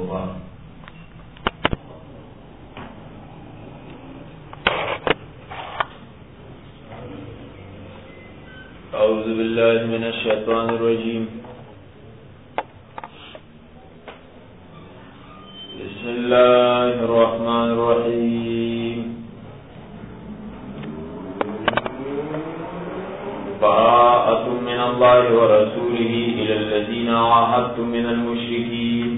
तौबा। औज़ु बिल्लाहि मिनश शैतानिर रजीम। बिस्मिल्लाहिर रहमानिर रहीम। बराअतुम मिनल्लाहि व रसूलिही इलल्लज़ीना आहादतुम मिनल मुश्रिकीन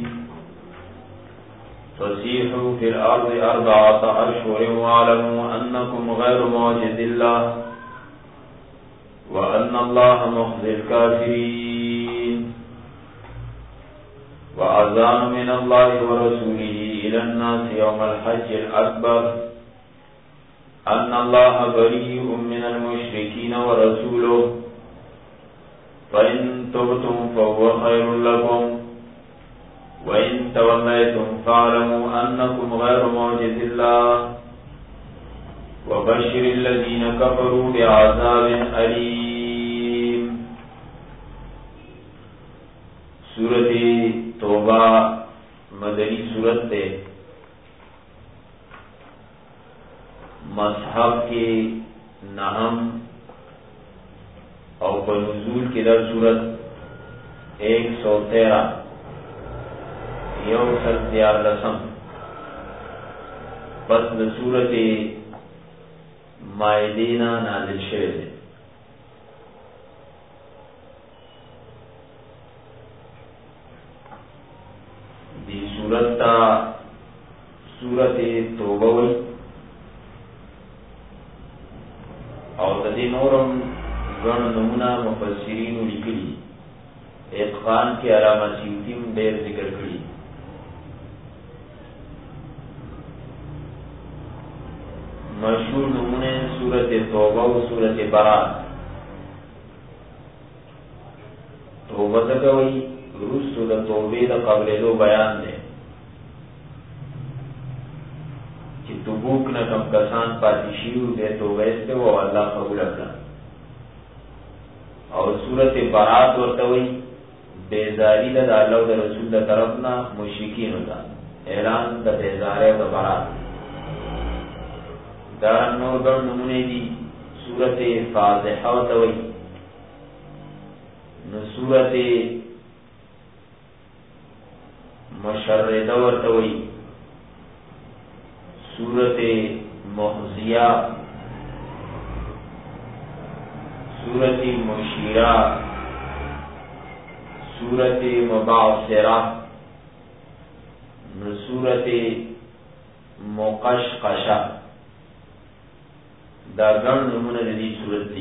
फसीहू फिल अर्ज़ि अर्बअत अश्हुरिन वअलमू अन्नकुम गैरु मुअजिज़िल्लाह व अन्नल्लाह मुख़्ज़िल काफ़िरीन। व अज़ानु मिनल्लाहि व रसूलिही इलन्नासि यौमल हज्जिल अकबर अन्नल्लाह बरीउम मिनल मुश्रिकीन व रसूलुहु फ़इन तुबतुम फ़हुव खैरुल लकुम व इन तवल्लयतुम फ़अलमू अन्नकुम गैरु मुअजिज़िल्लाह व बश्शिरिल लज़ीन कफ़रू बिअज़ाबिन अलीम। सूरत तौबा मदनी सूरत है। मसहब के नहम और नुज़ूल के दर सूरत 113 यौसल दियार लसम पसंद सूरत मायदीना नाजिल शेर है। दी सूरत ता सूरत तौबा वही और तदे नूरम गण नमूना मुफस्सिरीन लिखली इत्क़ान के अलामा सीतीम देर जिक्र करी। मशहूर नमूने सूरत तौबा व सूरत बरात। तौबा तक वही रुस्तु द तौबे द क़ब्ल दो बयान दे कि तुबूक न कम कसान पातिशीव दे तो वैसे वो अल्लाह कबूल कर। और सूरत बरात वरता वही बेजारी द अल्लाह द रसूल द तरफ ना मुश्रिकीन होता ऐलान द बेजारे द बरात। दारन नूर गण नमूने दी सूरत फाज़िहा वरता वही न सूरत मुशर्रिदा वरता वही सूरत मुहज़िया सूरत मुशीरा सूरत मुबासिरा सूरत मुक़शक़शा। दा गण नमूने दी सूरत दी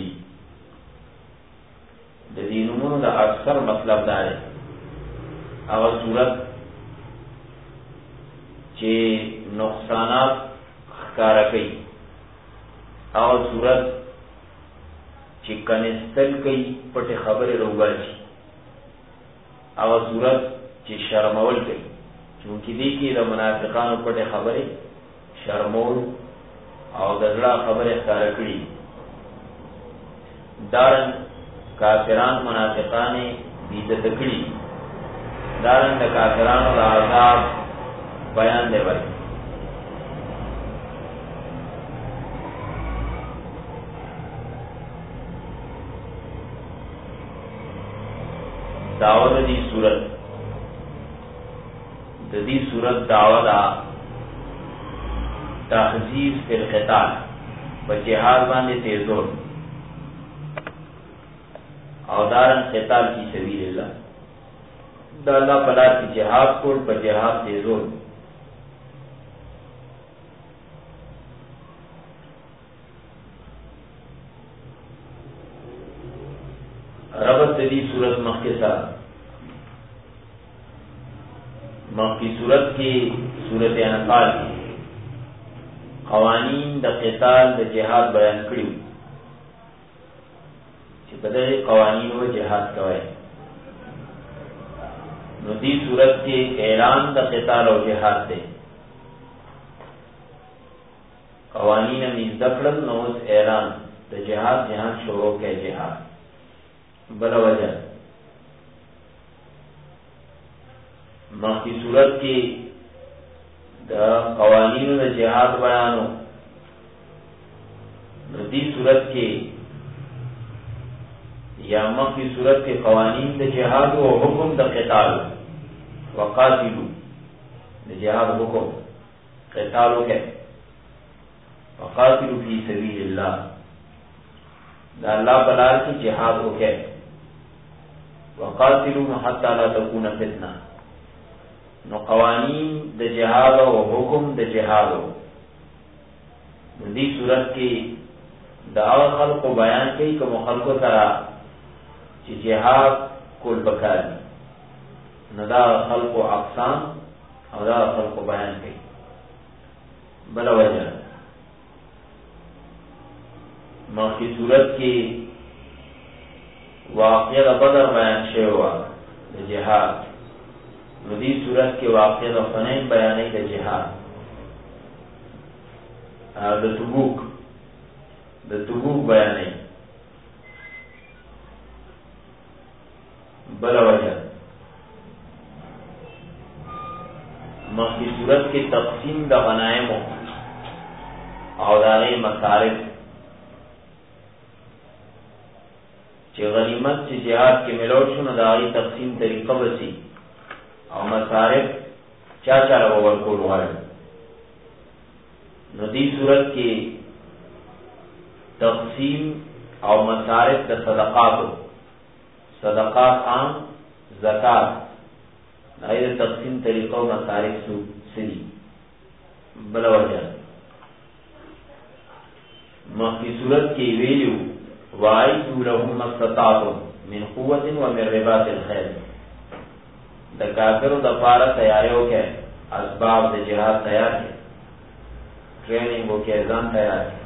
दी नमूने दा अक्सर मतलब दार है अगर सूरत चे नुकसानात ख़कारा कई और सूरत चे कनिस्तल कई पटे खबर रोबाची और सूरत चे शर्मवल कई क्योंकि देखिए द मुनाफिकान पटे खबरे शर्मोल और दजड़ा खबर ख़कारा कई। दारन काफिरान मुनाफिकान बीदत कई दारन द काफिरान द आज़ाब बयान दे भाई। दावत दी सूरत दी सूरत दावदा तहजीब फिल क़िताल बजिहाद बांधे तेजोर और दारन क़िताल की सबीलिल्लाह दाला पला की जिहाद को बजिहाद तेजोर। रबत दी सूरत मक्के मक्की सूरत की सूरत अनफाल की क़वानीन द क़िताल द जिहाद बयान करी बदले क़वानीन व जिहाद कवाए। दी सूरत के ऐलान द क़िताल और जिहाद दे क़वानीन मीज़ दखलन नोज ऐलान द जिहाद जहां शुरू के जिहाद बला वजह مخی صورت کی دا قوانین دا جہاد بیانو، دی صورت کی یا مخی صورت کے قوانین دا جہاد و حکم دا قتال، وقاتلو دا جہاد حکم قتالو کے وقاتلو فی سبیل اللہ، دا اللہ بلار کی جہاد ہو کے وقاتلو حتی لا تکون فتنہ، نو قوانین د جهاد او حکم د جهاد دی صورت کې دا خلق بیان کوي کوم خلق سره چې جهاد کول پکار نه، دا خلق اقسام او دا خلق بیان کوي. بل وجه مخکې صورت کې واقعه بدر بیان شوی و د جهاد، نو دی صورت کې واقع د حنین بیانې د جهاد د تبوک بیانې. بل وجه مخکې صورت کې تقسیم د غنائم او د هغې مصارف، چې غنیمت چې جهاد کې ملو شو نو د هغې تقسیم طریقه بسی او مصارف چا چا له ورکول غواړي. نو دې صورت کې تقسیم او مصارف د صدقات عام، زکات، دغه تقسیم طریقه او مصارف سری. بل وجه مخکې صورت کې ویلو وَأَعِدُّوا لَهُم مَّا اسْتَطَعْتُم مِّن قُوَّةٍ وَمِن رِّبَاطِ الْخَيْلِ، د کافرو د پاره تیاریو کې اسباب د جهاد تیار کړي، ټریننګ وکړي، ځان تیار کړي.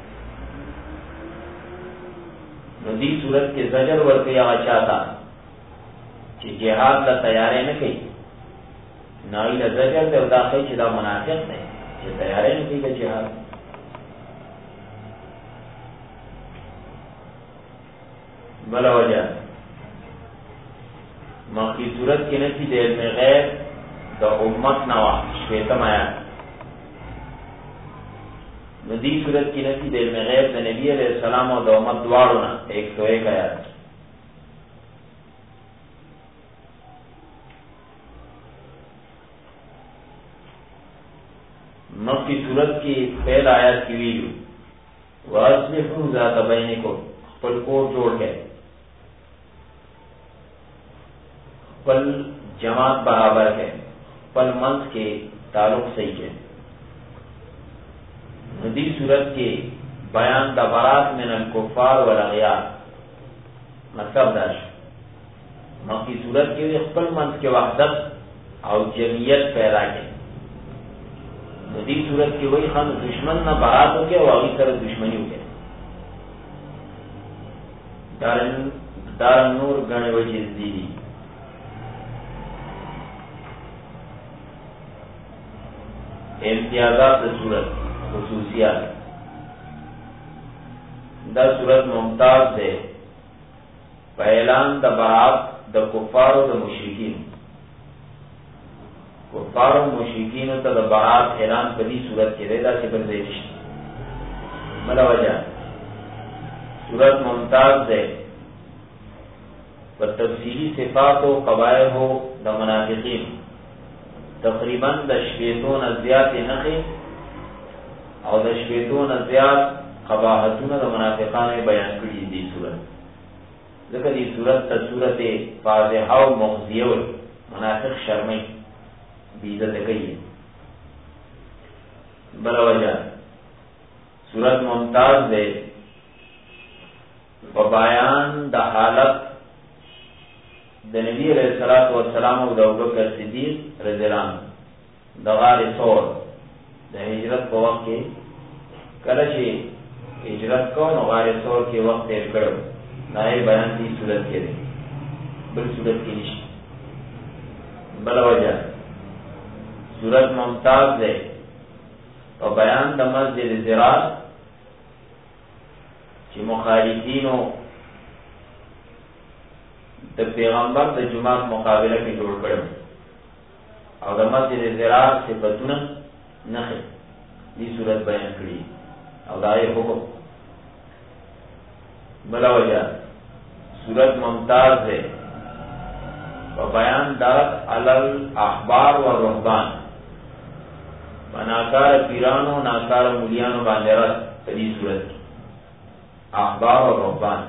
نو دې صورت کې زجر ورکړي هغه چاته چې جهاد ته تیاری نه کوي، نه یې زجر دی او دا ښایي چې دا منافق دی چې تیاری نه کوي د جهاد. بل وجه مخی صورت کی نفی د علم غیب د امت نوا شپیتم آیات، نو دی صورت کی نفی د علم غیب د نبی علیہ السلام او د امت دواړو نه 101 آیات. مخی صورت کی پہل آیات کی ویلو وَأَصْلِحُوا ذَاتَ بَيْنِكُمْ، خپل کور جوړ کړئ، پل جماعت برابر ہے، پل منس کے تعلق صحیح ہے. ندی صورت کے بیان دا برات من الکفار والاغیار، مطلب داش مخی صورت کے پل منس کے وحدت او جمعیت پیدا کے. ندی صورت کے وہی خان دشمن نہ برات ہو کے واغی طرح دشمنی ہو کے. دارن نور گنے وجہ دی امتیازات صورت خصوصیات. دا صورت ممتاز ہے اعلان دا برات دا کفار و دا مشرکین، کفار و مشرکین تا دا برات اعلان کدی صورت کے دا سے پر زیدشت. ملا وجہ صورت ممتاز ہے پر تفصیلی صفات و قبائل ہو دا منافقین، تقریباً د شپیتون زیات نخی او د شپیتون زیات قباحتون د منافقان بیان کړي دی صورت. ذکر دی صورت تا صورت فاضحہ و مخزیہ و منافق شرمی بیزت کئی. بلا وجہ صورت ممتاز دے و بیان دا حالت د نبی علیہ الصلوۃ والسلام او د ابوبکر صدیق رضی اللہ عنہ د غار ثور د هجرت په وخت کې کله چې هجرت کو نو غار ثور کې وخت یې کړو، دا یې بیان دي صورت کې دی، بل صورت کې نشته. بل وجہ صورت ممتاز ده او بیان د مسجد زرار چې مخالفینو د پیغمبر د جماعت مقابله کې جوړ کړو، او د مسجد ضرار صفتونه نخې دې صورت بیان کړي او دا یې حکم. بلا وجہ صورت ممتاز ہے بیان دارت علل احبار و رهبان ناکار پیرانو ناکار مولیانو باندې رات په دې صورت احبار و رهبان.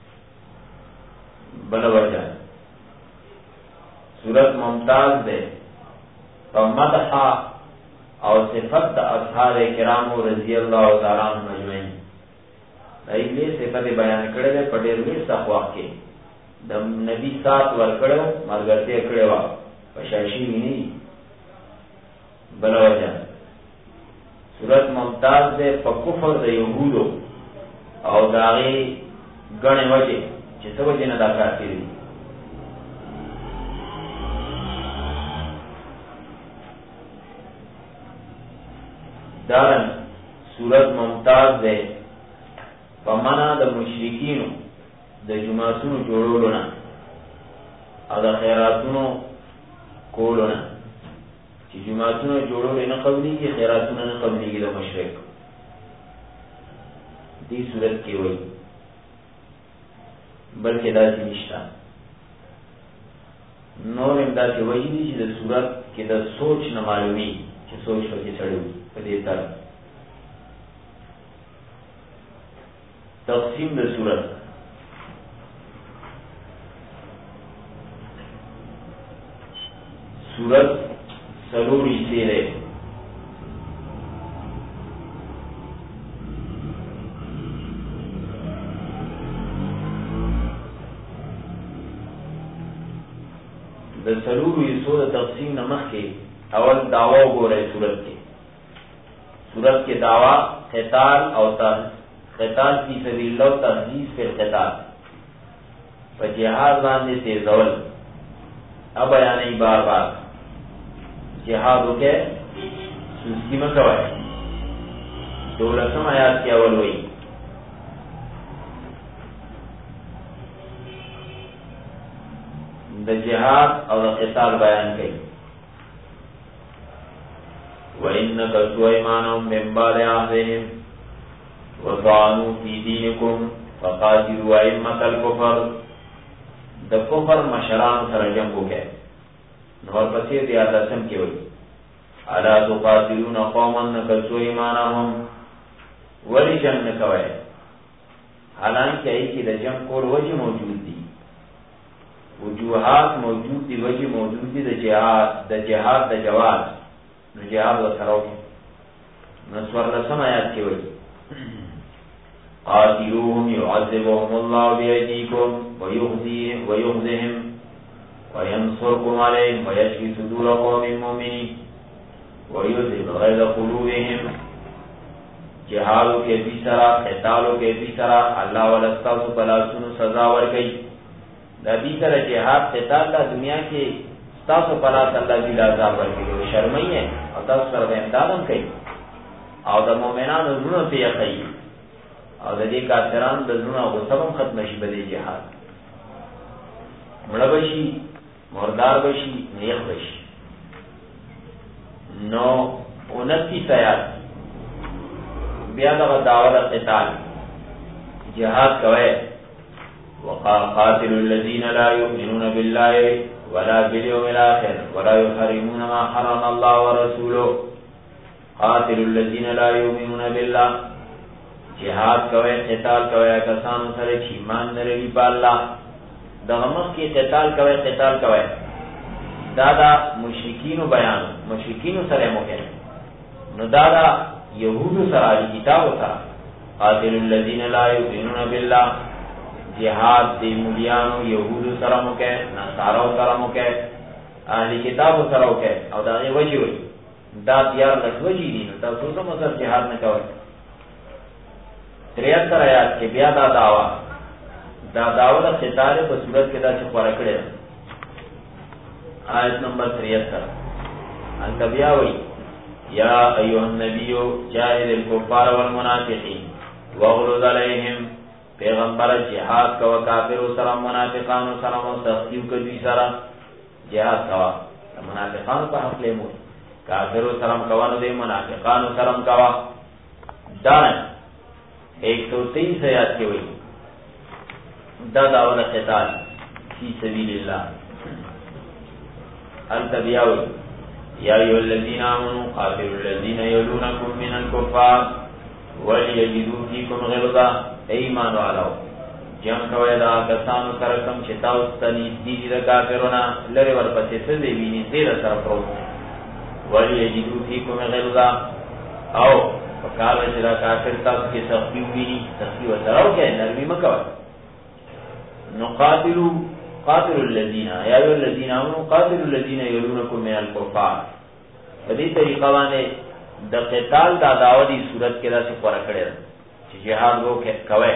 بل وجہ صورت ممتاز دے مدح او صفت اصحاب کرام رضی اللہ تعالی عنہم اجمعین ایله صفت بیان کړل په ډېر لوی صحوا کې د نبی سات ور کړو مرګته کړو په شاشي مینی. بل وجہ صورت ممتاز دے په کفر د یهودو او داغي غنه وجه چې څه وجه نه دا کار کوي. دارن صورت ممتاز دے پمانا د مشرکینو د جماعتونو جوړولو نه او د خیراتونو کولو نه چې جماعتونو جوړول نه قبليږي خیراتونه نه قبليږي د مشرک دې صورت کې وایي بلکې دا چې نشته نور هم دا چې وایي چې د صورت کې د سوچ نه معلومي چې سوچ پکې سړی په دې تر تقسیم د صورت. صورت سلوری سے ہے د سلوری سو د تقسیم نمخ کے اول دعوی گورے صورت کے دعوی قتال او قتال فی سبیل اللہ تحریض فی القتال و جہاد باندې تیزول اب بیانی بار بار جہاد ہو کے سستی میں کوئے 12 آیات کی اول ہوئی دا جہاد اور قتال بیان کی وَإِنَّ كَسُوَ إِمَانَهُمْ مِنْ بَعْدِ عَهْدِهِمْ وَطَعَنُوا فِي دِينِكُمْ فَقَاتِلُوا أَئِمَّةَ الْكُفْرِ د کفر مشران سره جنگ وکړي نور پسې د آدم کې وایي الا تقاتلون قوما نكثوا ایمانهم ولی جنگ کوي حالانکه ای کې د جنگ کول وجه موجود دي وجوهات موجود دي وجه موجود دي د جهاد د جواز نو جهاد وسره نو څوارلسم آیات کې وایي قاتلوهم يعذبهم الله بأيديكم ويخزهم وينصركم عليهم ويشفي صدور قوم مؤمنين ويذهب غيظ قلوبهم. جهادو کے بھی سرا قتالو کے بھی سرا اللہ ولستاسو پلاسونو سزا ورکئی دا بھی سرا جہاد قتال دا دنیا کے ستاسو پلاس اللہ بھی لازاب ورکئی وہ شرمئی ہے اور تاسو سر امدادم کئی او دا مومنان زنو پی اقئی او د دې کافران د زړه غصبم ختم شي بده جهاد مړ بشي مردار بشي نیخ بشي. نو 29 آیات بیا دا دعوت قتال جهاد کوي وقاتلوا الذين لا يؤمنون بالله ولا باليوم الاخر ولا يحرمون ما حرم الله ورسوله. قاتلوا الذين لا يؤمنون بالله جہاد کوئے قتال کوئے کسانو سره چې ایمان لري په الله دغه مخ کې قتال کوئے دا مشرکین بیان مشرکین سره موکل نو دا يهود سره کتاب سره قاتل الذين لا يؤمنون بالله جهاد دی مولیانو يهود سره موکل نصارو سره موکل اهل کتاب سره موکل او دا یې وجه وي دا دیار لږ دي نو تاسو هم سره جهاد نه کوئ. 73 آیات کې بیا دا دعوت قتال په صورت کې دا چې خورا کړی آیت نمبر 73 انت بیا وی یا ایها النبی جاهد الكفار والمنافقین واغلظ علیهم پیغمبر جهاد کوا کافر سره منافقان سره مستخیو کوي سره جهاد کوا منافقانو په حق له مو کافرو سلام کوانو دې منافقانو سلام کوا دان 123 آیات کې وایي دا داول قتال فی سبیل الله التبیاوی یا ایها الذین آمنوا قاتلوا الذین یلونکم من الکفار ولیجدوا فیکم غلظه ایمان والو جنگ کوي دا کسانو سره کوم چې تاسو ته نږدې دي د کافرونو لری ورپسې څه دی ویني دې سره پروت ولیجدوا فیکم غلظه او وکاله چې دا کافر تاسو کې سختی ویني سختی وسره کوي نرمي مکوئ نو قاتلوا الذين يا ايها الذين امنوا قاتلوا الذين يلونكم من الكفار په دې طریقه باندې د قتال د داودي صورت کې دا څه فرق کړی چې جهاد وو کوي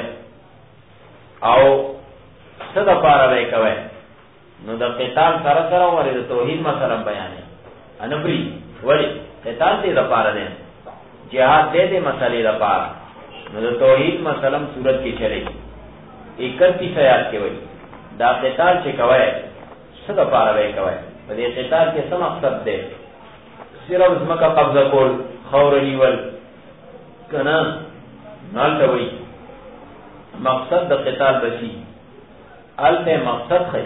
او صدا پاره وای کوي نو د قتال سره سره ورې د توحید مسله بیانې ان بری ولی قتال دې د پاره نه جهاد دې مسلې د پاره نو د توحید مسله صورت کې چلے 31 آیات کې وایي دا قتال چې کوي څه د پاره وای کوي په دې قتال کې څه مقصد دی صرف زمکه قبضه کول خور نیول کنه نالته وایي مقصد د قتال بشي الته مقصد خي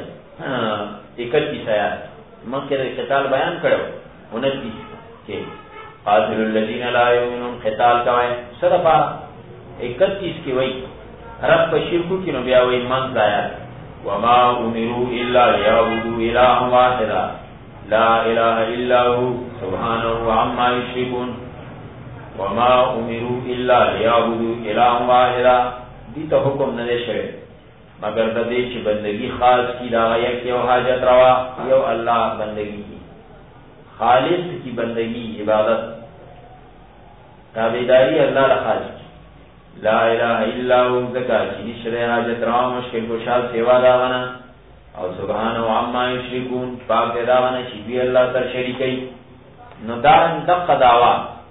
31 آیات مکه د قتال بیان کړو 29 کې قاتل الذين لا يؤمنون قتال کوي څه د پاره 31 کې وایي رب په شرکو کې نو بیا وایي من ځایا وما امروا الا ليعبدوا الها واحدا لا اله الا هو سبحانه عما يشركون وما امروا الا ليعبدوا الها واحدا دې ته حکم نه شوی مگر د دې چې بندگی خاص کی دا یو حاجت روا یو الله بندگی کی خالص کی بندگی عبادت تابعداری الله خاص لا الہ الا هو ذکا چې نشره حاجت را مشکل گشاد سیوا دا غنا او سبحان و عما یشرکون پاک دا غنا چې دی الله سره شریکي نو دا دغه داوا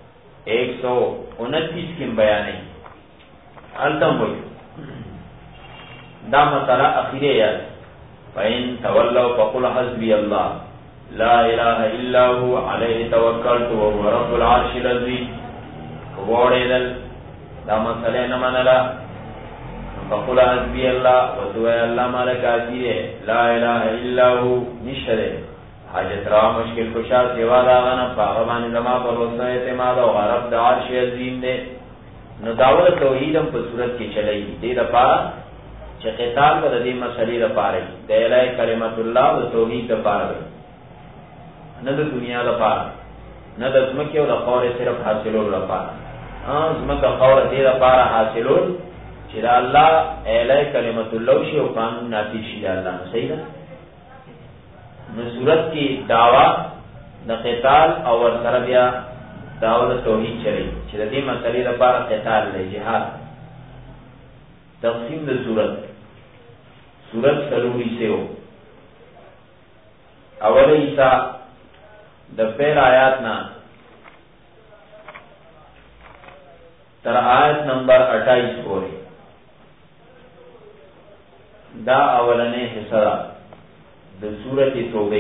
129 کې بیانې التم وي دا مسله اخیره یاد فین تولوا فقل حسبی الله لا اله الا هو علیه توکلت وهو رب العرش العظیم وړېدل دا مسئلہ نه منلا فقل حسبی الله وتوای الله مالک کافی لا اله الا هو نشره حاجت را مشکل کشا سیوا دا غنا فاغمان زما پر وسه اعتماد او غرب د عرش عظیم دے نو داول توحیدم په صورت کې چلای دې د پاره چې قتال په دې مسلې لپاره د الای کلمت الله او توحید لپاره نه د دنیا لپاره نه د ځمکې او د خاورې صرف حاصلولو لپاره زمکه خور دې لپاره حاصلول چې دا الله الای کلمت الله شی او قانون نافذ شي دا الله صحیح ده نو صورت کې داوا د قتال او ورسره بیا داوا د توحید چلی چې د دې مسلې لپاره قتال دی جهاد تقسیم د صورت سلوی سیو اول ایسا د پیر آیات نا تر آیت نمبر 28 پورې دا اولنې حصہ د سورۃ توبه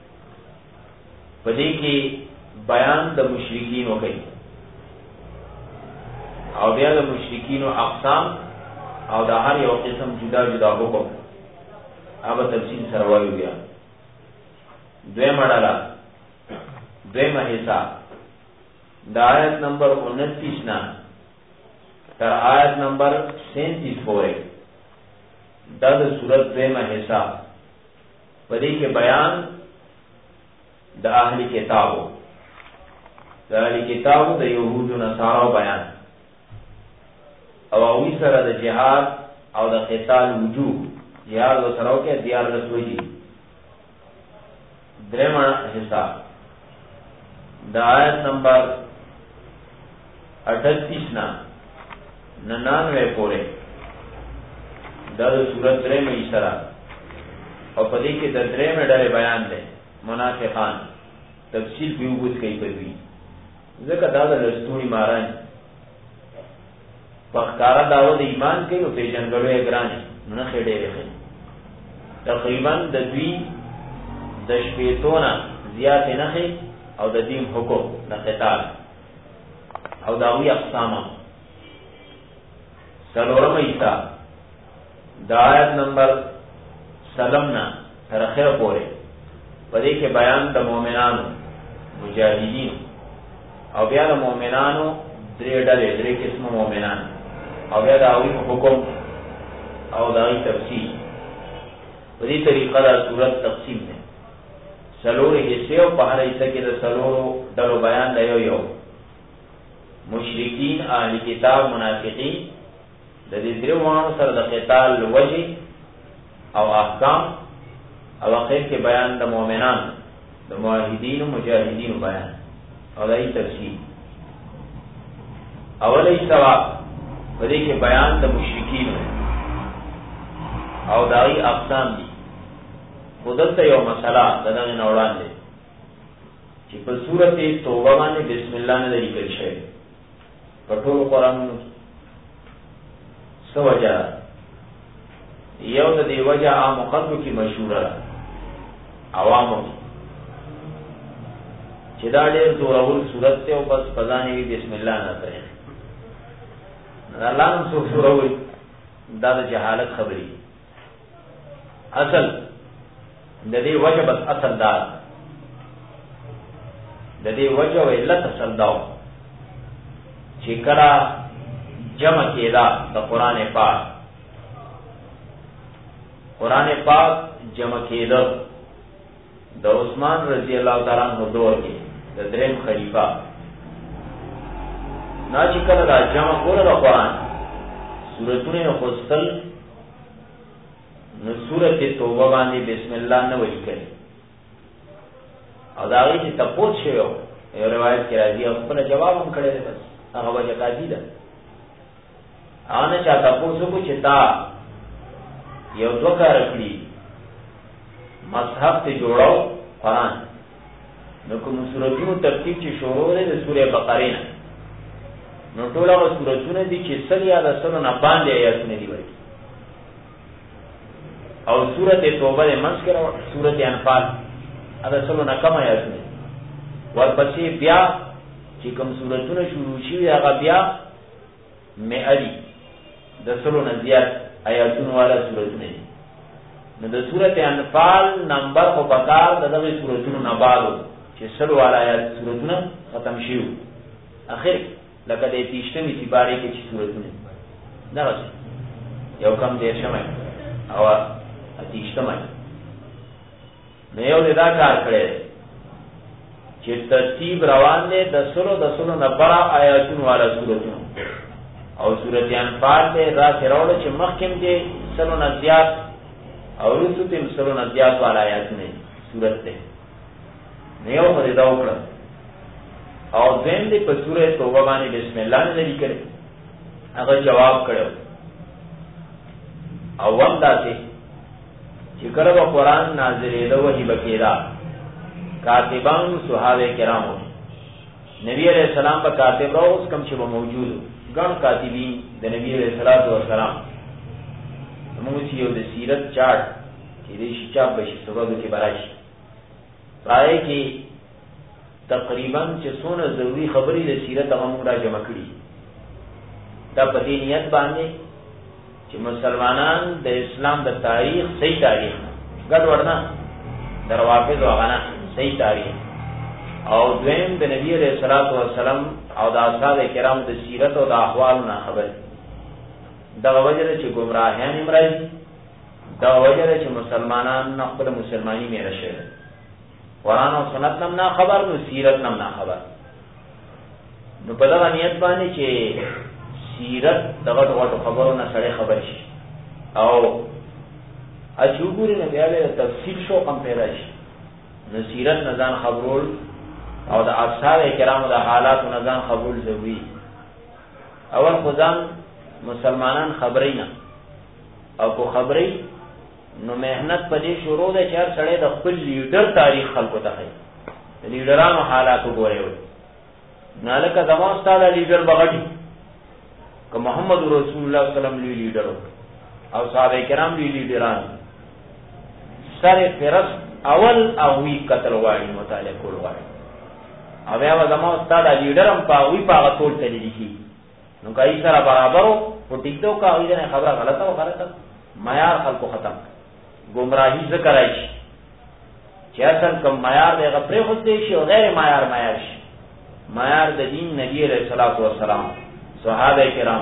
په دې کې بیان د مشرکین وکړي او بیا د مشرکین اقسام او د هر یو قسم جدا جدا حکم اوبه تفصیل سره وایو بیا دویمه حصہ د آیت نمبر 29 نا تر آیت نمبر 37 پورې دا د سورۃ دویمه حصہ پدې کې بیان د اهلی کتابو د یهودو نصارو بیان او اوی سره د جهاد او د قتال وجوب جهاد و سره کې دیار رسوي درېمه حصہ د آیت نمبر 38 نا 99 پورې دا د سورۃ درېمه حصہ او پدې کې د درېمه ډلې بیان دی منافقان تفصیل به وګورئ کوي په دې ځکه دا د لستونی ماران پخکارا داو د ایمان کوي او پیژنګلو یې ګران نه خېډې لري تقریبا د دوی د شپېتونه زیات نخی او د دین حکم د قتال او داوی اقسام. سلورم ایسا د آیت نمبر سلمنا تر اخر پورے پدې کې بیان د مؤمنانو مجاهدین او بیا د مؤمنانو درې قسم مؤمنان او بیا د اوی حکم او داوی تفصیل. په دې طریقه دا صورت تقسیم ده. سلور حصے او په هر حصہ کې د سلورو ډلو بیان دی. یو مشرکین، اهل کتاب، منافقین، د دې درو مانو سره د قتال وجه او احکام او اخر کې بیان د مؤمنان، د موحدین او مجاهدین بیان او دای تفصیل. اولې سوا په دې کې بیان د مشرکین او دای اقسام دي. خودته یو مسله دغه نوړان دي چې په سورته توبه باندې بسم الله نه لیکل شوی په ټول قرآن سوجا یو د دې وجه عام خلکو کې مشهوره عوامو چې دا ډېر زورور صورت ته او بس فزانه وی بسم الله نه کوي. الله نو زورور دا د جهالت خبري. اصل د دې وجه بس اصل دا د دې وجه او علت اصل دا چې کله جمع کېدا د قران پاک جمع کېدا د عثمان رضی الله تعالی عنہ دور کې د دریم خلیفہ نا چې کله دا جمع کوله د قران سورتونه خپل نو سورت توبه باندې بسم الله نه وایي کړي او دا وی چې تاسو شوی یو روایت کې راځي خپل جواب هم کړی دی. بس هغه وجه قاضي ده ان چا تاسو کو چې تا یو دوکار کړی مصحف ته جوړاو قرآن نو کوم سورتونو ترتیب چې شروع ده د سوره بقره نه نو ټول هغه سورتونه دي چې سړیا د سره نه باندې آیاتونه دي وایي او سورته توبه د منځ کې راو سورته انفال ادا سلو نه کم آیاتونه ورپسې بیا چې کوم سورتونه شروع شي هغه بیا مئلی د سلو نه زیات آیاتونه والا سورتونه نو د سورته انفال نمبر په بکار دغه سورتونو نه بعدو چې سلو والا آیات سورتونه ختم شيو اخر لکه د 30مې سپاره کې چې سورتونه دا یو کم دې شمه او اتیشتمای نو یو دا کار کړي چې ترتیب روان دي د سلو نبرا آیاتون والا سورتون او سورت انفال دے را تیراؤڑا چه مخکم دے سلو نزیاد او رسو تیم سلو نزیاد والا آیاتون سورت دے نیو خریدہ اکڑا او دین دے پا سورت توبہ بانی بسم اللہ نے نبی کرے اگر جواب کرے او وقت داتے چې کله به قرآن نازلېده وحی به کېده کاتبان صحابه کرامو نبی علیہ السلام به کاتب را اوس کم چې به موجود ګڼ کاتبین د نبی علیہ السلام موږ چې یو د سیرت چارت چې دې شي چاپ بشي سبب کې براشي راځي کې تقریبا چې څونه ضروری خبرې د سیرت هغه موږ را جمع کړي دا په دې نیت باندې چې مسلمانان د اسلام د تاریخ صحیح تاریخ ګډ ورنه دروافظ وغنا صحیح تاریخ او دویم د نبی علیہ الصلوۃ والسلام او د اصحاب کرام د سیرت او د احوال نه خبر دا وجه چې گمراهیان امرای دا وجه چې مسلمانان نه خپل مسلمانی مې رشه قرآن او سنت نم نه خبر نو سیرت نم نه خبر نو په دغه نیت باندې چې سیرت دغه ټول خبرونه سره خبر شي او اجوګوري نه بیا له تفصیل شو کم پیدا شي نو سیرت نزان خبرول او د اصحاب کرامو د حالات نزان خبرول ضروری اول خدان مسلمانان خبرې نه او کو خبرې نو مهنت پدې شروع ده چې هر سړی د خپل لیډر تاریخ خلکو ته کوي د لیډرانو حالات وګوري نه لکه زموږ استاد لیډر بغټي که محمد رسول الله صلی الله علیه وسلم لیډر او صحابه کرام لیډران سره فرست اول او وی قتل غواړي مطالعه کول غواړي او بیا زمو استاد لیډرم پاوی پاغه ټول تللی کی نو کای سره برابرو او ټیکټو کا وی نه خبره غلطه او غلطه معیار خلکو ختم گمراهی ذکر راشي چې اصل کوم معیار دی غفره خود دی شي او غیر معیار شي معیار د دین نبی رسول الله صلی الله علیه وسلم صحابه کرام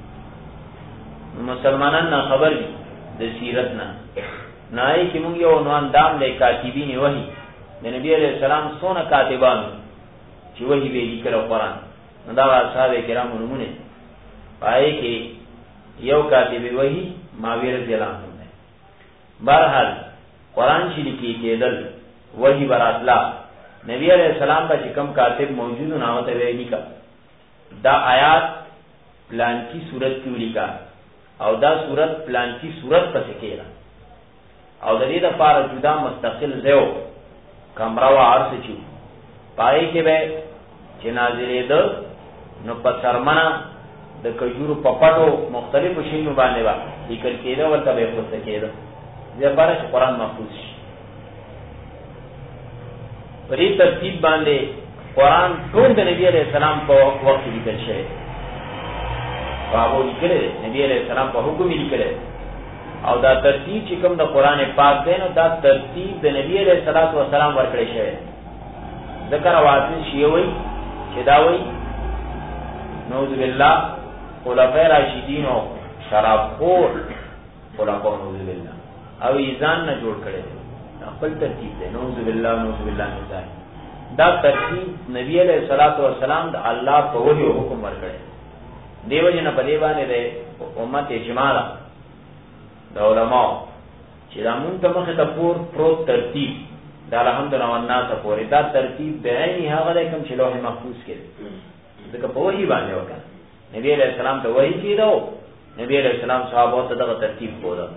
مسلمانان نه خبر دي د سیرت نه نای چې موږ یو عنوان دام له کاتبین وحی د نبی علیہ السلام سونه کاتبان چې وحی به لیکل قرآن نو دا اصحاب کرام نمونه پای کې یو کاتب وحی ماویر رضی الله عنه بهرحال قرآن چې لیکي کېدل وحی براتلا نبی علیہ السلام په کوم کاتب موجود نه وته ویلی کا دا آیات پلان کی صورت کې ولیکا او دا صورت پلان کی صورت پسې کېږي او د دې لپاره جدا مستقل ځای کمره و عرض چی پای کې به چې نازلې ده نو په سرمنه د کجورو په پټو مختلفو شیانو باندې وا لیکل کېده ورته به پوسټ کېده زبره چې قرآن محفوظ شي په دې ترتیب باندې قرآن ټول د نبی عليه السلام په وخت کې لیکل شوی بابو لیکل نبی عليه السلام په حکم لیکل او دا ترتیب چې کوم د قرآن پاک دی نو دا ترتیب د نبی علیہ الصلوۃ والسلام ورکړی شوی ذکر واضح شی وی چې دا وی نعوذ بالله خلفای راشدین او شراب خور خلفای نعوذ بالله او ایزان نه جوړ کړي خپل ترتیب دی نعوذ بالله دا ترتیب نبی علیہ الصلوۃ والسلام د الله په وحی او حکم ورکړي دیو جن په دی باندې د امت اجماع د علماء چې دا مونږ ته مخه د پروت ترتیب دا الحمدلله والناس پورې دا ترتیب به نه هغه کوم چې لوح محفوظ کړي ځکه په وحی باندې وکړه نبی علیہ السلام ته وحی کیدو نبی علیہ السلام صحابه ته دغه ترتیب کوله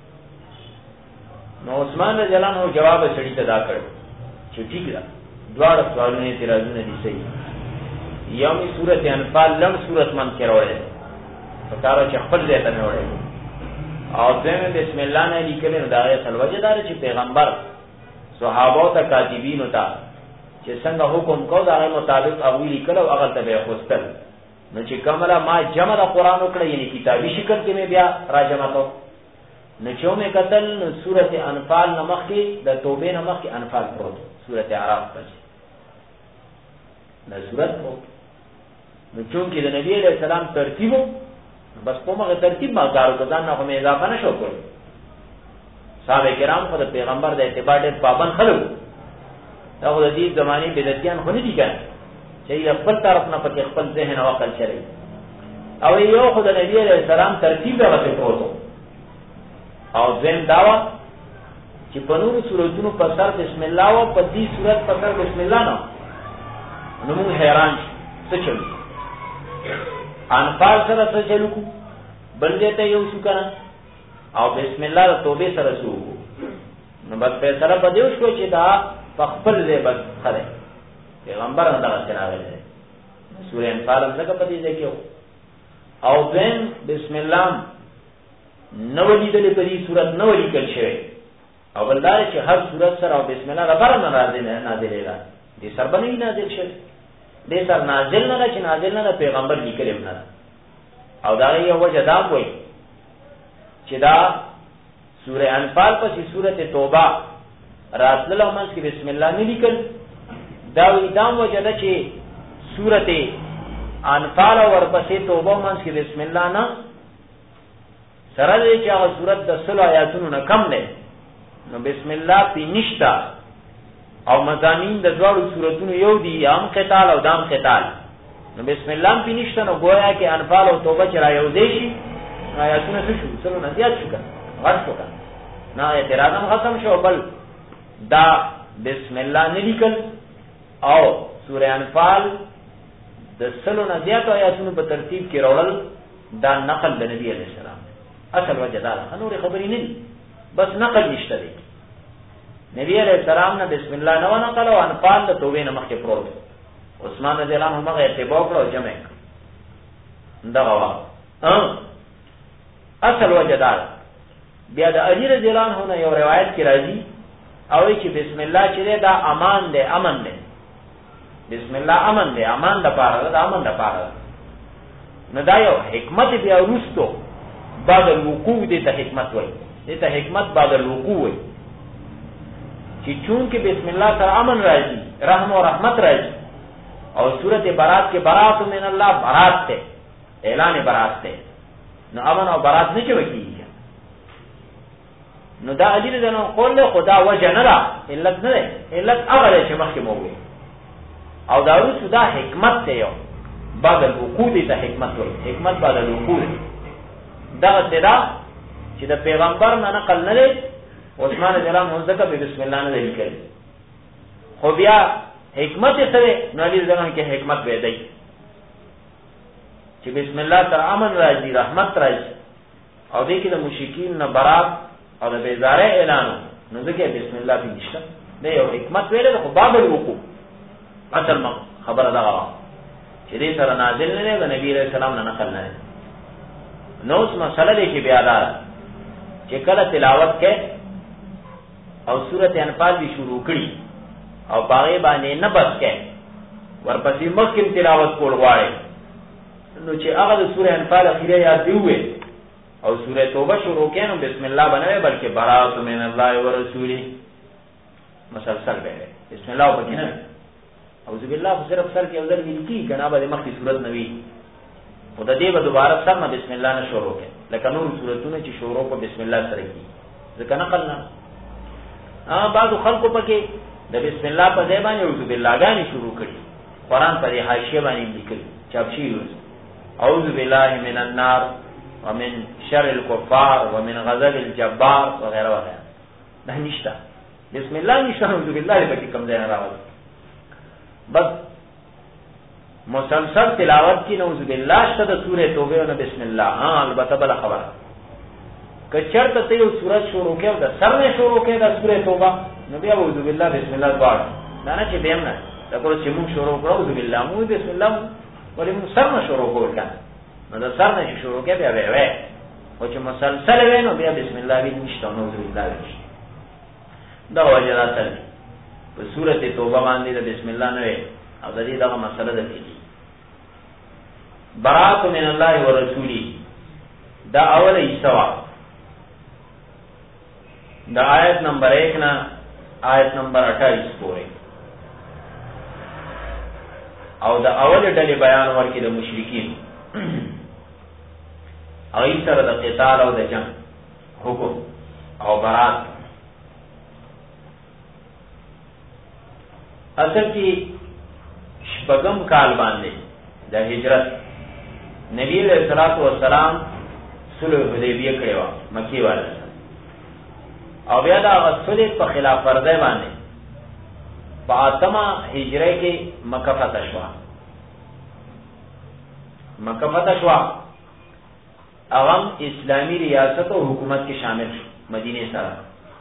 نو عثمان رضی الله عنه جواب سړي ته دا کړ چې ٹھیک ده دواړه سوالونه اعتراضونه دي صحیح یومي سورۃ انفال لم سورۃ من کې راوړل پکاره چې خپل ځای ته نه وړي او دغه بسم الله نه لیکل نه دا اصل وجدار چې پیغمبر صحابه ته کاتبین وتا چې څنګه حکم کو دا مطابق او لیکل او هغه ته به خوستل نو چې کومه ما جمع د قران وکړه یعنی کتابي شکل کې مې بیا را جمع کو نو چې مې قتل سورۃ انفال نمخ کې د توبه نمخ کې انفال پروت سورۃ اعراف پچ دا سورۃ نو چونکې د نبی علیہ السلام ترتیب بس په مغه ترتیب ما کارو کدان نه کومه اضافه نشو کول صحابه کرام خو د پیغمبر د اتباع ډېر پابند خلک دا خو د دې زماني بدعتيان خو نه دي کړي چې خپل طرف نه پکې خپل ذهن او عقل چره او یو خو د نبی علیہ السلام ترتیب راوته پروتو او ځین داوا چې په نور سورۃونو په سر بسم الله او په دې سورۃ په سر بسم الله نو موږ حیران څه چلو انفال سره څه چلو بل دې ته یو شو کنه او بسم الله توبه سره شو نو بس په سره په دې شو چې دا خپل دې بس خره پیغمبر هم دا څنګه سورې انفال څنګه په دې کې او ځین بسم الله نو لیدلې په دې صورت نو لیکل شوی او بلدار چې هر صورت سره او بسم الله غفر نه نازلېږي دې سر باندې نازل شوی دې سر نازل نه چې نازل نه پیغمبر لیکل نه او دا یو وجه دا کوي چې دا سوره انفال پسې سوره توبه راتلل او منځ کې بسم الله نه لیکل دا ویدام وجه دا چې سوره انفال او ورپسې توبه منځ کې بسم الله نه سره دې چې هغه سورۃ د 16 آیاتونو نه کم نه نو بسم الله په نشتا او مضامین د دوړو سوراتونو یو دي ام قتال او دام قتال نو بسم الله په نشتا نو گویا کې انفال او توبه چې را یو دي شي آیاتونه څه شو سره نه زیات شو غټ شو نه اعتراض هم ختم شو بل دا بسم الله نه لیکل او سوره انفال د 16 نه زیات آیاتونو په ترتیب کې راوړل دا نقل د نبی علیہ السلام اصل وجه دا نور خبرې نه بس نقل نشته دی نبی علیہ السلام نے بسم الله نو نقل او انفال د توبې نه مخکې پروت عثمان رضی الله عنه هغه اتباع کړو جمع دا غوا اصل وجه دا بیا د علی رضی الله عنه یو روایت کې راځي او چې بسم الله چې دا امان دی، امن دی. بسم الله امن دی، امان د پاره دا امن د پاره. نو دا یو حکمت بیا ورستو بعد الوقوع دې ته حکمت وای، دې ته حکمت بعد الوقوع وای چې چون کې بسم الله سره امن راځي، رحم او رحمت راځي. او سورۃ برات کې برات من الله برات ته اعلان برات ته، نو امن او برات نه چوي. نو دا اجل دنو قول له خدا وجه نه را علت نه ده، علت هغه چې مخکې مو وي. او دا رسو دا حکمت ته یو بعد الوقوع ته حکمت وي، حکمت بعد الوقوع دا صدا چې د پیغمبر نه نقل نه لري. عثمان رضی الله عنه ځکه په بسم الله نه لیکل، خو بیا حکمت سره نو علی زمان کې حکمت وې دی چې بسم الله تر امن راځي، رحمت راځي. او دې کې د مشرکین نه برات او د بیزاره اعلان، نو ځکه بسم الله به نشته، دا یو حکمت ویل خو باب الوقوع. اصل خبره دا چې دې سره نازل نه دی، د نبی رسول الله نه نقل نه. نو اوس مسله دې کې بیا دا چې کله تلاوت کې او سورۃ انفال دی شروع کړي او باغې باندې نه بس کې ورپسې مخکې تلاوت کول غواړي، نو چې هغه د سورۃ انفال اخیره یاد دی وې او سورۃ توبه شروع کینو بسم الله بنوي، بلکې برات من الله ورسوله مسلسل به بسم الله وکړي نه. اعوذ بالله صرف سر کې اول ویل کی کنه به مخکې سورۃ نوی او د دې به دوباره سم بسم الله نه شروع کړي، لکه نور سورۃونه چې شروع په بسم الله سره کی ځکه نقل نه. بعضو خلکو پکې د بسم الله په ځای باندې اعوذ بالله غانې شروع کړي، قرآن په حاشیه باندې لیکل چاپ شي اعوذ بالله من النار ومن شر الكفار ومن غضب الجبار وغيره وغيره. دا نشته بسم الله نشته، اعوذ بالله پکې کم ځای نه راوځي. بس مسلسل تلاوت کی نعوذ بالله شته د سورې توبه او بسم الله. البته بل خبره کچرته ته یو سورۃ شروع کړو د سر نه شروع کړو د سورې توبه، نو بیا اعوذ بالله بسم الله دعا دا نه چې دیم نه دا کول چې موږ شروع کړو اعوذ بالله مو بسم الله ولې موږ سر نه شروع کول کنه، نو د سر نه شروع کړو بیا وې او چې مسلسل وینو بیا بسم الله وی نشته نو اعوذ بالله وی دا وجه راځي په سورۃ توبه باندې د بسم الله نه وي او د دې دغه مسله ده چې برات من الله ورسوله دا اوله ایسوا دا آیت نمبر 1 نا آیت نمبر 28 پورې او دا اوله ډلې بیان ورکړي د مشرکین او یې سره د قتال او د جنگ حکم او برات. اصل کی شپږم کال باندې د هجرت نبی علیہ الصلوۃ والسلام صلح حدیبیه کړو مکی والا، او بیا دا صلح په خلاف ورزه باندې فاطمه هجره کې مکه فتح شو. مکه فتح شو اغم اسلامی ریاست او حکومت کې شامل شو مدینه سره.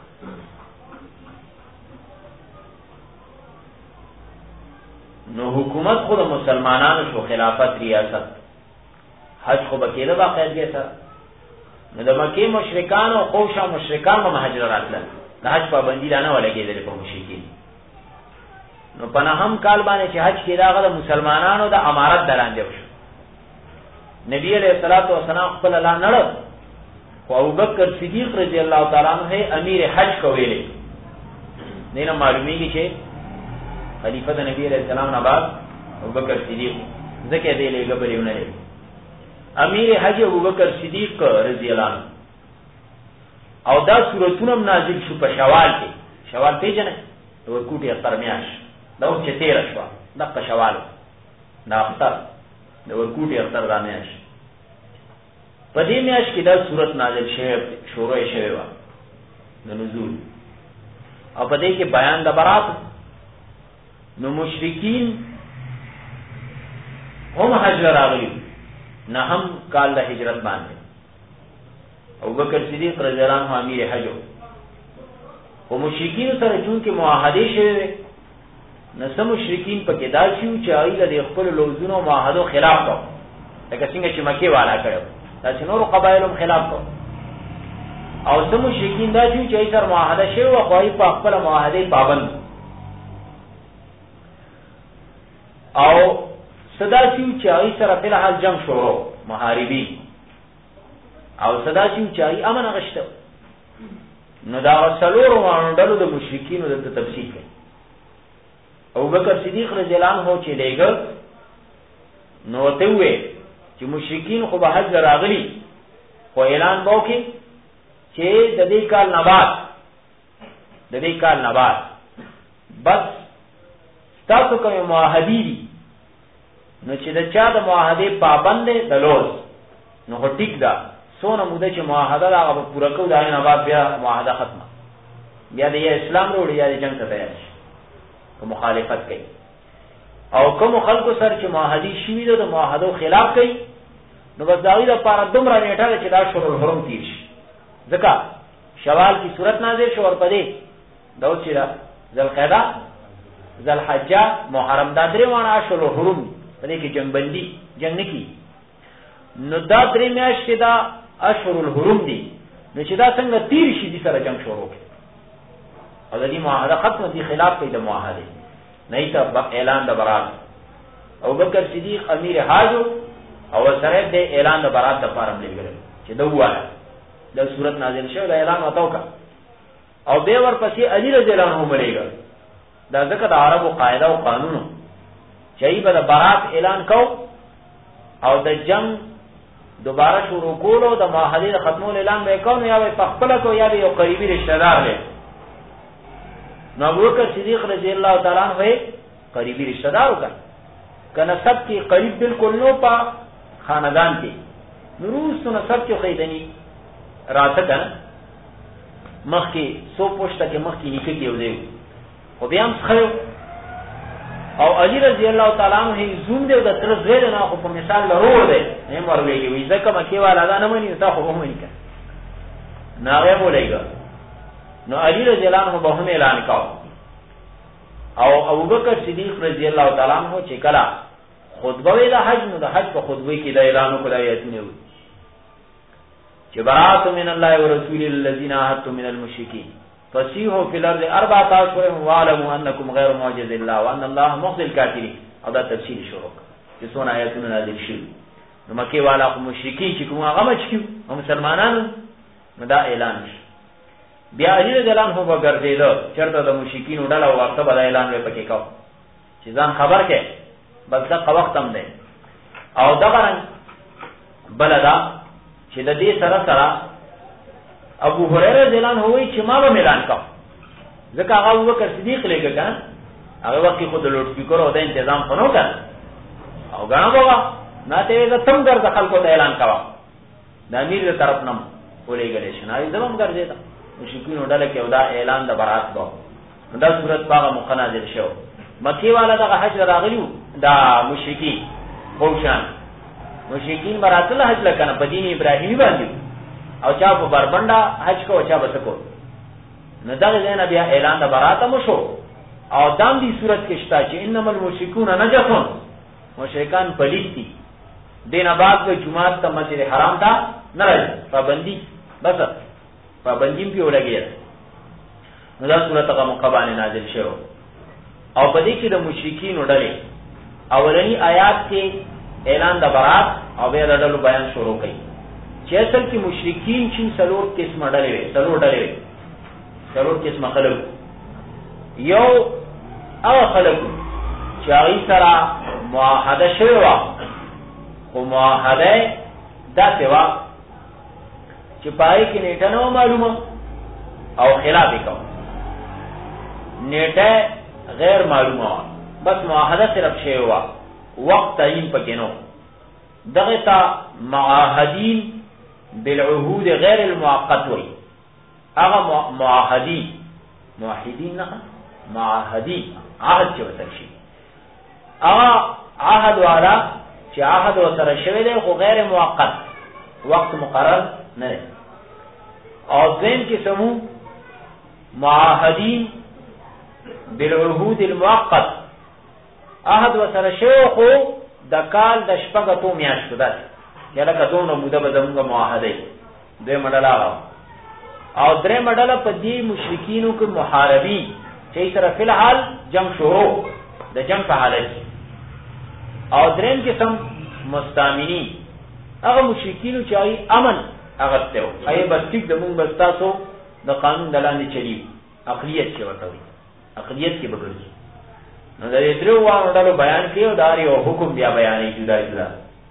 نو حکومت خود مسلمانانو شو، خلافت ریاست، حج خو بکیده باقاعدګي سره. نو د مکه مشرکان او خوشا مشرکان په مهاجر راتلل، د حج پابندی نه ولګېدل په مشرکین. نو په نهم کال باندې چې حج کې راغله مسلمانانو د امارت دلاندې وشو. نبی علیہ الصلوۃ والسلام خپل الله نړ او ابوبکر صدیق رضی الله تعالی عنہ امیر حج کوي. نه معلومیږي چې خلیفہ د نبی علیہ السلام نه بعد ابوبکر صدیق ځکه دی لګه بلیونه لري. امیر حج ابوبکر صدیق رضی الله عنه او دا سورتونه نازل شو په شوال کې. شوال پیژنه د ورکوټي اختر میاش دا چې 13 شو د په شوال دا اختر د ورکوټي اختر دا میاش. په دې میاش کې دا سورت نازل شوه، شروع شوه و د نزول او په دې کې بیان د برات. نو مشرکین هم حج راغلی نه هم کال د هجرت باندې. ابوبکر صدیق رضی الله عنه امیر حج او مشرکین سره چون کې معاهده شوه، نه سم مشرکین په کې دا چې ایله د خپل لوزونو معاهدو خلاف کوي، لکه څنګه چې مکه والا کړو، دا چې نورو قبایلو خلاف کوي. او سم مشرکین دا چې ایثر معاهده شوی او خو په خپل معاهده پابند او صدا چې ایثر په الحال جنگ شروع محاربین او صدا چې امن غشته نو دا څلور وانډلو د مشرکین د تفصیل کوي ابو بکر صدیق رضی الله عنه چې لګل نو ته وې چې مشرکین خو به حج راغلي خو اعلان وکړي چې د دې کال نه بعد بس تاسو کوم معاهدی دي نو چې دا چا د معاهده پابند دی دلوز نو هو ټیک ده سونه موده چې معاهده هغه پوره کوو دا نه بعد بیا معاهده ختمه بیا د اسلام وروړي یا د جنگ ته تیار شي مخالفت کوي او کوم خلکو سره چې معاهدی شوی ده د معاهدو خلاف کوي نو بس داوی د پاره دومره نیټه چې دا شروع حرم تیر شي ځکه شوال کی صورت نازل شو ور پدې دا چې ذوالقعده ذوالحجه محرم دا درې وانه شروع حرم پدې کې جنگ بندي جنگ نه کی نو دا درې میاشتې دا اشهر الحرم دي نو چې دا څنګه تیر شي دي سره جنگ شروع کی او د دې معاهده ختم دي خلاف کوي د معاهده نه ته اعلان د برات او بکر صدیق امیر حاج او سره د اعلان د برات د فارم لګل چې دا واله د صورت نازل شو د اعلان وتاو کا او به ورپسې علی رضی الله عنه ملګر دا ځکه د عربو قاعده او قانون چې به د برات اعلان کو او د جنگ دوباره شروع کولو د معاهده ختمول اعلان به کوو یا په خپل کو یا یو قریبي رشتہ دار دی نو ابو بکر صدیق رضی اللہ تعالی عنہ قریبی رشتہ دار ہوگا کہ نسب کی قریب بالکل نو پا خاندان کی نروس تو نسب کی خیدنی راسکا مخ کی سو پوشتا کی مخ کی نکے کی ہودے خو بیام سخیو او علی رضی اللہ تعالی عنہ زوم دے دا طرف زوید نا خو پا مثال لرور دے نیم ورویگی وی زکا مکی والا دا نمانی تا خو بہمانی کن ناغیب ہو لے گا نو علی رضی اللہ عنہ بہم اعلان کاو او ابو بکر صدیق رضی اللہ تعالی عنہ چې کلا خطبه د حج نو د حج په خطبه کې د اعلان وکړای ایتونه وي چې برات من الله ورسول الذين عاهدتم من المشركين فسيحوا في الارض 14 اشهر واعلموا انكم غير معجز الله وان الله مخزي الكافرين او دا تفصیل شروع چې څونه آیتونه نازل شي نو مکه والا مشرکین چې کوم هغه مچکیو هم مسلمانانو نو دا اعلان شي بیا علی رضی الله عنه وګرځیدو چرته د مشرکین ډله وخته بل اعلان وې پکې کاو چې ځان خبر کې بس دا وخت هم دی او دا بلدا چې د دې سره سره ابو هريره رضی الله عنه وی چې ما به اعلان کاو ځکه هغه ابو بکر صدیق لګا کنه هغه وخت کې خود لوټ سپیکر او د تنظیم خنو کړ او غاڼه بابا نه ته د تم ګرځ خلکو ته اعلان کاوه د امیر تر طرف نم ولې غلې شنای زمم ګرځیدا مشرکین ډله کې ودا اعلان د برات دو دا صورت باغه مقنازل شو مکی والا د حج راغلیو دا مشرکین خوشان مشرکین برات الله حج لکنه په دین ابراهیمی باندې او چا په بربنده حج کو چا بسکو نو دا نه بیا اعلان د برات مو شو او دام دی صورت کې شتا چې انما المشرکون نجسون مشرکان پلیتی دین بعد د جمعه ته مسجد حرام ته نه راځي پابندي بس پابندیم په ولګي نو دا صورت هغه مقابله نازل شو او په دې کې د مشرکین ډلې اولنی آیات کې اعلان د برات او بیا د ډلو بیان شروع کړي چې اصل کې مشرکین چې څلور قسمه ډلې وي څلور قسمه خلک یو او خلک چې هغه سره معاهده شوی و او معاهده دا سوا چې پای کې نیټه نو معلومه او خلاف وکاو نیټه غیر معلومه بس معاهده صرف شی و وخت تعین پکې نو دغه تا معاهدین بالعهود غیر المؤقت وي هغه موحدین نه معاهدی عهد چې وتر شي هغه عهد والا چې عهد وتر شوی دی خو غیر موقت وقت مقرر نه دی او ځین کې سمو معاهدین بالعهود المؤقت عهد وتر شوی خو د کال د شپږو میاشتو ده یلکه دونه موده به زموږ معاهده دی مډلا او درې مډاله په دې مشرکینو کې محاربي چې سره فی الحال جنگ شروع د جنگ په حالت او درېم قسم مستامنین هغه مشرکینو چې امن هغه ته ای بس ټیک د مونږ بس تاسو د قانون د لاندې چلی عقلیت کې ورته وي عقلیت کې بګرځي نو د دې درو وانه ډلو بیان کړو دا یو حکم بیا بیانې جدا جدا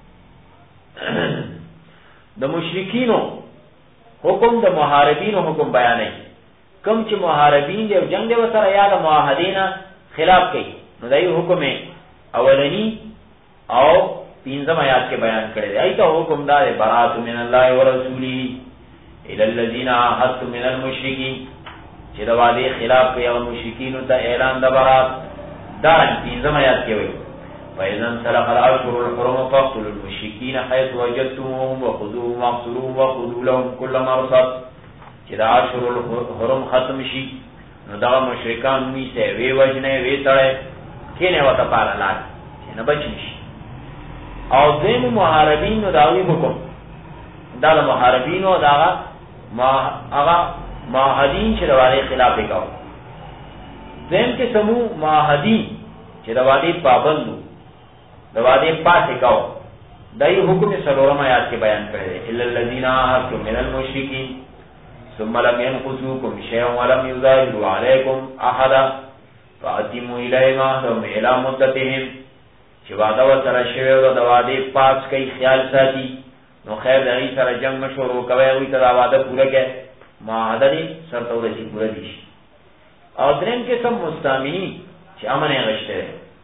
د مشرکینو حکم د محاربینو حکم بیانې کوم چې محاربین دی او جنگ دی وسره یا د معاهدینا خلاف کوي نو دای حکم اولنی او پینځم آیات کې بیان کړی دی ایته حکم دار برات من الله ورسوله الى الذين عاهدتم من المشركين چې دا وعده خلاف کوي او مشرکین ته اعلان د برات دا پینځم آیات کې وایي فإذا سلخ الأشهر الحرم فاقتلوا المشركين حيث وجدتموهم وخذوهم واقتلوهم وخذوا لهم كل مرصد چې دا اشهر الحرم ختم شي نو دا مشرکان میته وی وجنه وی تړي کینه وته پاره لاړ نه بچی شي او دیم محاربین نو داوی حکم دا محاربین او دا هغه معاهدین چې روایت خلاف وکاو دیم کې سمو معاهدین چې روایت پابندو روایت پاتې کاو دای حکم سلورم آیات کې بیان کړی دی الا الذين عاهدتم من المشركين ثم لم ينقصوكم شيئا ولم يظاهروا عليكم احدا فاتموا اليهم عهدهم الى مدتهم چې وعده ورسره شوی او د وعده پاس کوي خیال ساتي نو خیر دغه سره جنگ شروع کوي او ته دا وعده پوره کوي معاهده دې سره ورسې پوره دي او دریم کې سم مستامنین چې امن یې غشته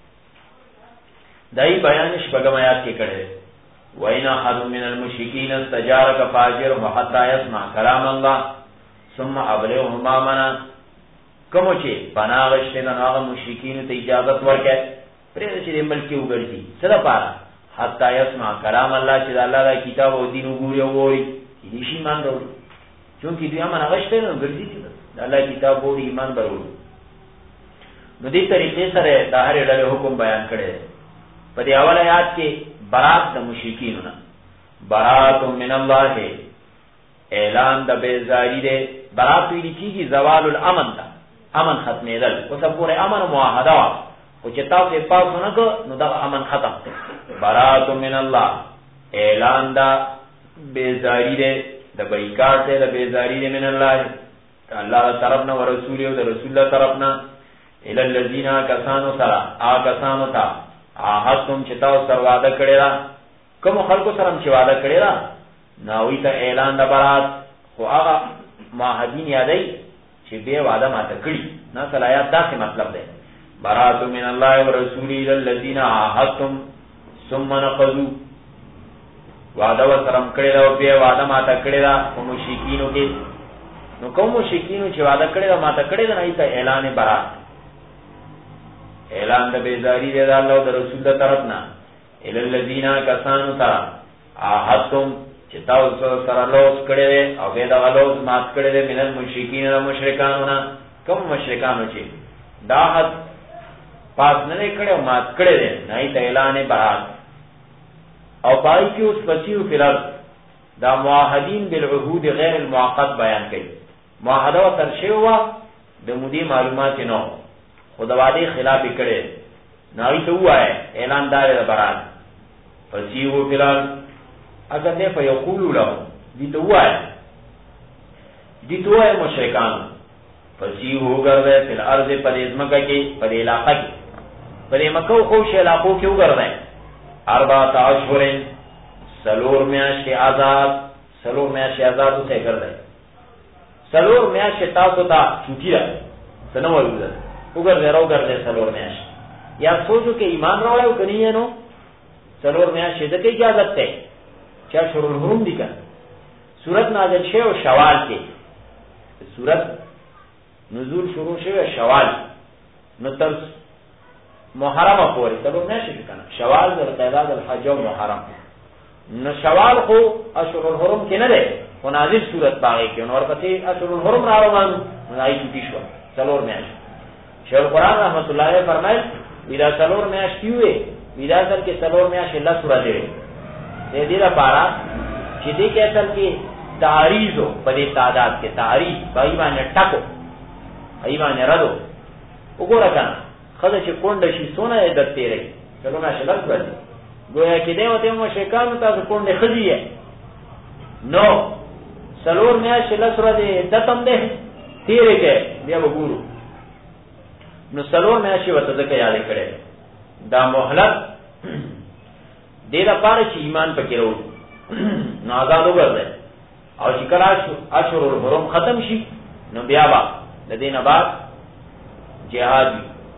دای بیان شپږم آیات کې کړه وینا حد من المشرکین استجارک فاجر حتا يسمع کلام الله ثم ابلغه ما منا کوم چې بناغشته نه هغه مشرکین ته اجازه ورکړي پرې چې ملک وګرځي سره پاره حتا يسمع کلام الله چې الله دا کتاب او دین وګوري او ووري دې شي مان درو چونکی دوی امن غشته نه ګرځي چې الله کتاب او ایمان درو نو دې طریقې سره د هر ډول حکم بیان کړي په دې اول آیات کې برات د مشرکینو نه برات من الله اعلان د بیزاری ده برات ویل کیږي زوال الامن ده امن ختمېدل اوس پورې امن معاهده او چې تاسو یې پاسو نه کو نو دا امن ختم برات من الله اعلان دا بیزاری ده د بیکار ده د بیزاری ده من الله الله طرفنا او رسول او د رسول الله طرفنا الى الذين كسانوا سرا کسانو تا عهدتم چې تاسو سره وعده کړی را کوم خلکو سره چې وعده کړی را ناوی ته اعلان د برات خو هغه معاهدین یادای چې به وعده ماته کړی نه صلاحیت دا څه مطلب دی برات من الله ورسوله الى الذين عاهدتم ثم نقضوا وعده وسره کړی را او به وعده ماته کړی را کوم مشرکینو کې نو کوم مشرکینو چې وعده کړی را ماته کړی نه ایته اعلان برات اعلان د بیزاری دی الله او د رسول د طرفنا ال الذين كسانوا ترى عهدتم چې تاسو سره لوس کړي او به دا لوس مات کړي دي من المشرکین او مشرکانو کوم مشرکانو چې دا حد پاس نه کړي او مات کړي دي نه ته اعلان برات او پای کې اوس پچیو فلر دا معاهدین بالعهود غیر المعقد بیان کړي معاهده تر شیوا د مودي معلومات نه خدا وعده خلاف کړي ناوی ته وای اعلان دار د برات فسیو فلال اگر نه فیقولوا له دي ته وای مشرکان فسیو ګرځي فل ارض پر ازمکه کې پر علاقه کې پر مکو خو شه علاقو کې وګرځي 4 اشهر سلور میاشتې آزاد څه ګرځي سلور میاشتې تاسو ته چوټی ده څنګه وایو وګرځي سلور میاشت یا سوچو کې ایمان راوړو کني نو سلور میاشت د کې اجازه ده چې شروع الحرم دي کنه سورۃ نازل شوه شوال کې سورۃ نزول شروع شوه شوال نو تر محرم پورې سلور میاشت کنه شوال د قعده الحج او محرم نو شوال خو اشهر الحرم کې نه ده خو نازل سورۃ باغې کې نو ورپسې اشهر الحرم راوړم نو آی کی شو سلور میاشت شیخ القرآن رحمت الله علیه فرمایل ویدا سلور میاشتې وي ویدا سر کې سلور میاشتې الله سورہ دی دې لپاره چې دې کې اصل کې تعریض په دې تعداد کې تعریض په ایمان ټکو ایمان ردو وګوره کنه خدای چې کونډه شي سونه عدت تیرې چلو ما شلک ورځي گویا کې دی وته مو شیکان تاسو کونډه خدیه نو سلور میا شلک ورځي عدتم ده تیرې کې بیا وګورو نو سلور میا شي وته ځکه یاد کړي دا مهلت دې لپاره چې ایمان پکې وروړي نو آزاد وګرځي او چې کله اشهر الحرم ختم شي نو بیا با د دې نه بعد جهاد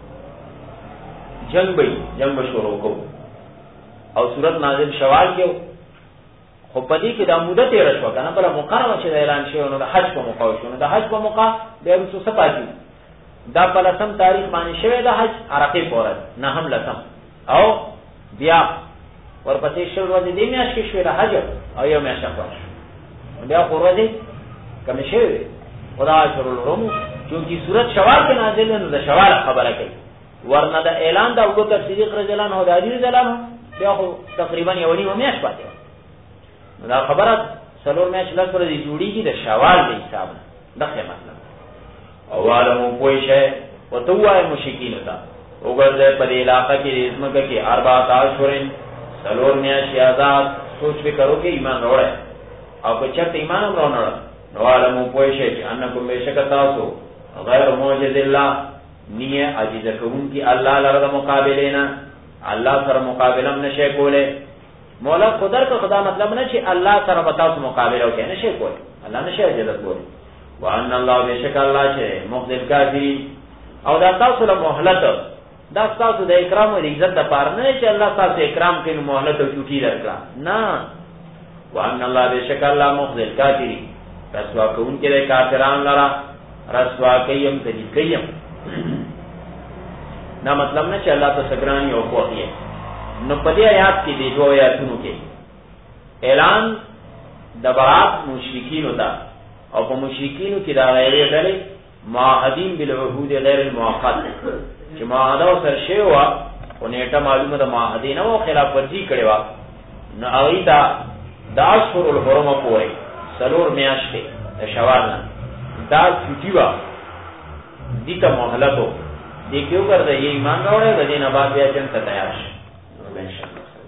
جنگ به شروع کو او صورت نازل شوال کې خو پدې کې د مدته رشوه کنه بل مقرره چې اعلان شوی نو د حج په موقع شو نو د حج په موقع د رسو صفاتی دا په لسم تاریخ باندې شوی د حج عرفه پورې نه هم لسم او بیا ورپسې شو ورځې دې میاشت کې شوی د حج او یو میاشت پاتې بیا ورځې کوم شوی خدا شروع الحرم چونکی صورت شوال کې نازل نو د شوال خبره کوي ورنه د اعلان د ابو بکر صدیق رضی الله عنه او د علی رضی الله عنه بیا خو تقریبا یو نیمه میاشت پاتې دا خبره سلور میاشت لږ ورځې جوړیږي د شوال د حساب دغه مطلب او عالم پوښه وتوای مشکین تا وګورځه په علاقې کې رزمګه کې 4 اشهرن سلور میاشت آزاد سوچ وکړو کې ایمان وروړي او په چت ایمان وروړي نو عالم پوښه چې انکم بشکتاسو غیر موجز الله نیه عجیز کوم کی الله لره مقابلینا الله سره مقابله نشي کوله مولا قدر کا خدا مطلب نه چې الله سره بتاو مقابله وکړي نشي کوله الله نشي اجازه کوله وان الله بشک الله چې مخذل کافی او دا تاسو له مهلت دا تاسو د اکرام او عزت د پاره نه چې الله تاسو اکرام کوي مهلت او چوټي درکړه نه وان الله بشک الله مخذل کافی رسوا کوم کې کافرانو لرا رسوا کيم تدي کيم دا مطلب نه چې الله ته سګرانی او کوی نو په دې آیات کې دی دوه آیاتونو کې اعلان د برات مشرکین وتا او په مشرکین کې دا غیرې غلې معاهدین بالعهود غیر المؤقت چې معاهده سره شی وا او نیټه معلومه د معاهدین او خلاف ورزي کړي وا نو ایدا د اشهر الحرم پورې سلور میاشتې د شوال نه دا چټي وا دیتا مهلتو دیکھو کر دے یہ ایمان راوڑے دین آباد بیا جنگ تا تیار شے